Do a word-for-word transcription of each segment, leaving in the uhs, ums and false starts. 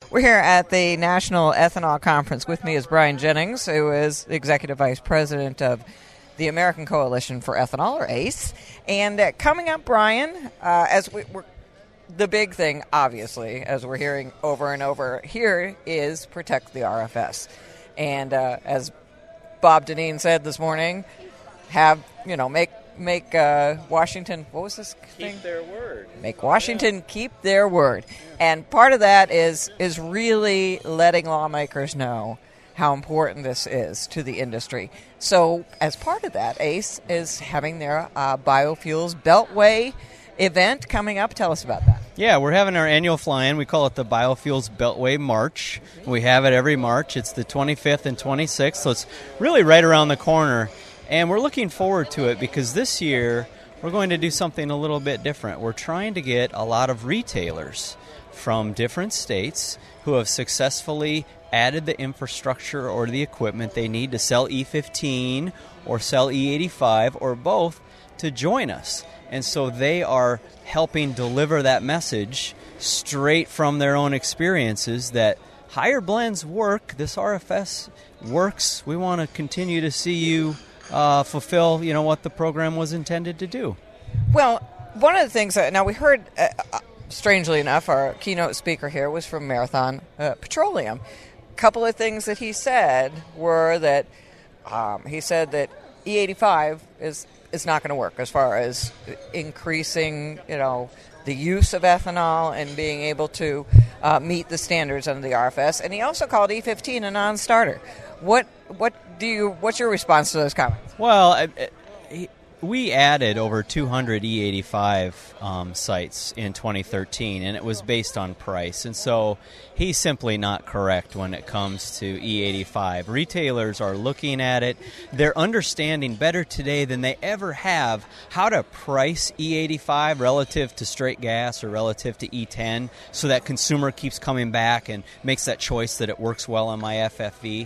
We're here at the National Ethanol Conference. With me is Brian Jennings, who is Executive Vice President of the American Coalition for Ethanol, or A C E. And uh, coming up, Brian, uh, as we, we're, the big thing, obviously, as we're hearing over and over here, is protect the R F S. And uh, as Bob Dinneen said this morning, have, you know, make make uh, Washington, what was this thing? Keep their word. Make Washington yeah. keep their word. Yeah. And part of that is is really letting lawmakers know how important this is to the industry. So as part of that, A C E is having their uh, Biofuels Beltway event coming up. Tell us about that. Yeah, we're having our annual fly-in. We call it the Biofuels Beltway March. We have it every March. It's the twenty-fifth and twenty-sixth, so it's really right around the corner. And we're looking forward to it because this year we're going to do something a little bit different. We're trying to get a lot of retailers from different states who have successfully added the infrastructure or the equipment they need to sell E fifteen or sell E eighty-five or both to join us. And so they are helping deliver that message straight from their own experiences that higher blends work, this R F S works. We want to continue to see you uh, fulfill, you know, what the program was intended to do. Well, one of the things that, now we heard, uh, strangely enough, our keynote speaker here was from Marathon uh, Petroleum. A couple of things that he said were that um, he said that E eighty-five is is not going to work as far as increasing, you know, the use of ethanol and being able to uh, meet the standards under the R F S. And he also called E fifteen a non-starter. What what do you what's your response to those comments? Well, I, I, we added over two hundred E eighty-five um, sites in twenty thirteen, and it was based on price. And so he's simply not correct when it comes to E eighty-five. Retailers are looking at it. They're understanding better today than they ever have how to price E eighty-five relative to straight gas or relative to E ten so that consumer keeps coming back and makes that choice that it works well on my F F V.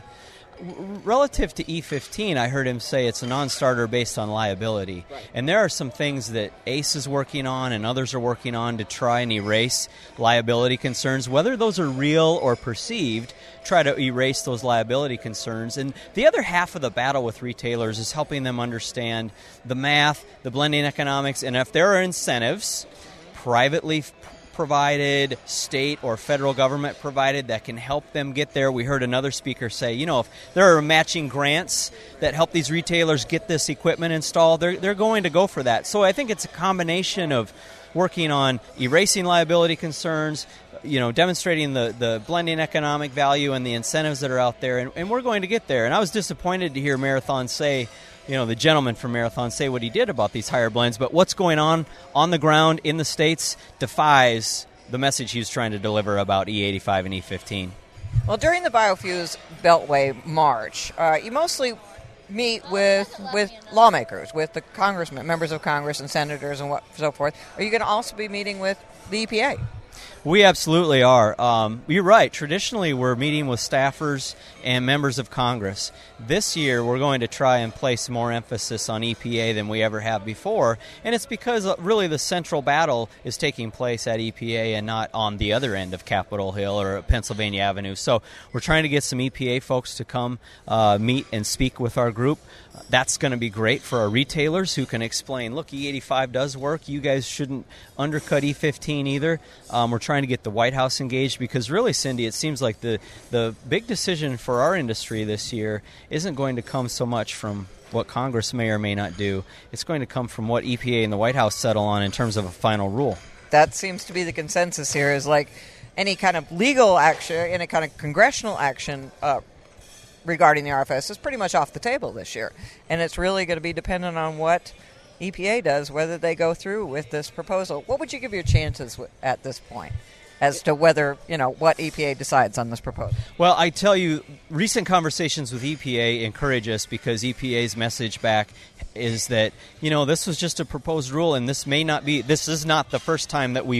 Relative to E fifteen, I heard him say it's a non-starter based on liability. Right. And there are some things that A C E is working on and others are working on to try and erase liability concerns. Whether those are real or perceived, try to erase those liability concerns. And the other half of the battle with retailers is helping them understand the math, the blending economics, and if there are incentives, privately provided, state or federal government provided, that can help them get there. We heard another speaker say, you know, if there are matching grants that help these retailers get this equipment installed, they're, they're going to go for that. So I think it's a combination of working on erasing liability concerns, you know, demonstrating the, the blending economic value and the incentives that are out there, and, and we're going to get there. And I was disappointed to hear Marathon say, you know, the gentleman from Marathon say what he did about these higher blends, but what's going on on the ground in the states defies the message he was trying to deliver about E eighty-five and E fifteen. Well, during the Biofuels Beltway March, uh, you mostly meet with with lawmakers, with the congressmen, members of Congress and senators and what so forth. Are you going to also be meeting with the E P A? We absolutely are. Um, you're right. Traditionally, we're meeting with staffers and members of Congress. This year, we're going to try and place more emphasis on E P A than we ever have before, and it's because uh, really the central battle is taking place at E P A and not on the other end of Capitol Hill or Pennsylvania Avenue. So we're trying to get some E P A folks to come uh, meet and speak with our group. That's going to be great for our retailers who can explain, look, E eighty-five does work. You guys shouldn't undercut E fifteen either. Um, we're trying to get the White House engaged because really, Cindy, it seems like the, the big decision for our industry this year isn't going to come so much from what Congress may or may not do. It's going to come from what E P A and the White House settle on in terms of a final rule. That seems to be the consensus here, is like any kind of legal action, any kind of congressional action uh, regarding the R F S is pretty much off the table this year. And it's really going to be dependent on what E P A does, whether they go through with this proposal. What would you give your chances at this point as to whether, you know, what E P A decides on this proposal? Well, I tell you, recent conversations with E P A encourage us because E P A's message back is that, you know, this was just a proposed rule and this may not be, this is not the first time that we've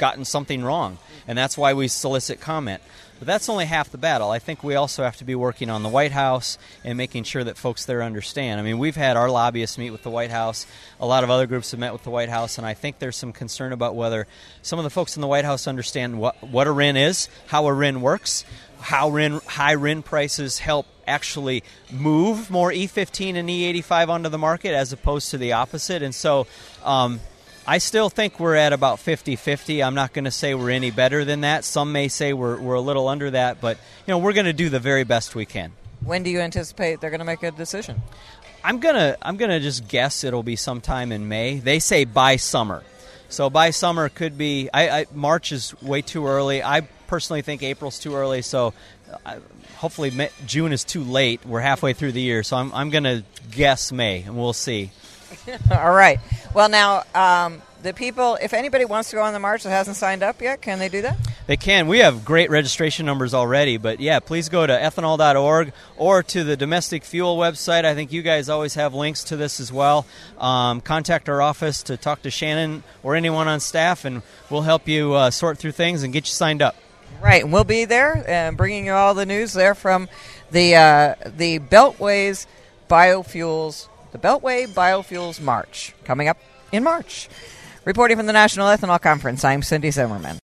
gotten something wrong, and that's why we solicit comment. But that's only half the battle. I think we also have to be working on the White House and making sure that folks there understand. I mean, we've had our lobbyists meet with the White House. A lot of other groups have met with the White House, and I think there's some concern about whether some of the folks in the White House understand what, what a R I N is, how a R I N works, how R I N, high R I N prices help actually move more E fifteen and E eighty-five onto the market as opposed to the opposite. And so um, I still think we're at about fifty-fifty. I'm not going to say we're any better than that. Some may say we're we're a little under that, but you know, we're going to do the very best we can. When do you anticipate they're going to make a decision? I'm going to I'm going to just guess it'll be sometime in May. They say by summer. So by summer could be I, I March is way too early. I personally think April's too early, so I, hopefully May, June is too late. We're halfway through the year, so I'm I'm going to guess May, and we'll see. All right. Well, now, um, the people, if anybody wants to go on the march that hasn't signed up yet, can they do that? They can. We have great registration numbers already, but yeah, please go to ethanol dot org or to the Domestic Fuel website. I think you guys always have links to this as well. Um, contact our office to talk to Shannon or anyone on staff, and we'll help you uh, sort through things and get you signed up. Right, and we'll be there and bringing you all the news there from the uh, the Beltway's Biofuels, the Beltway Biofuels March coming up in March. Reporting from the National Ethanol Conference, I'm Cindy Zimmerman.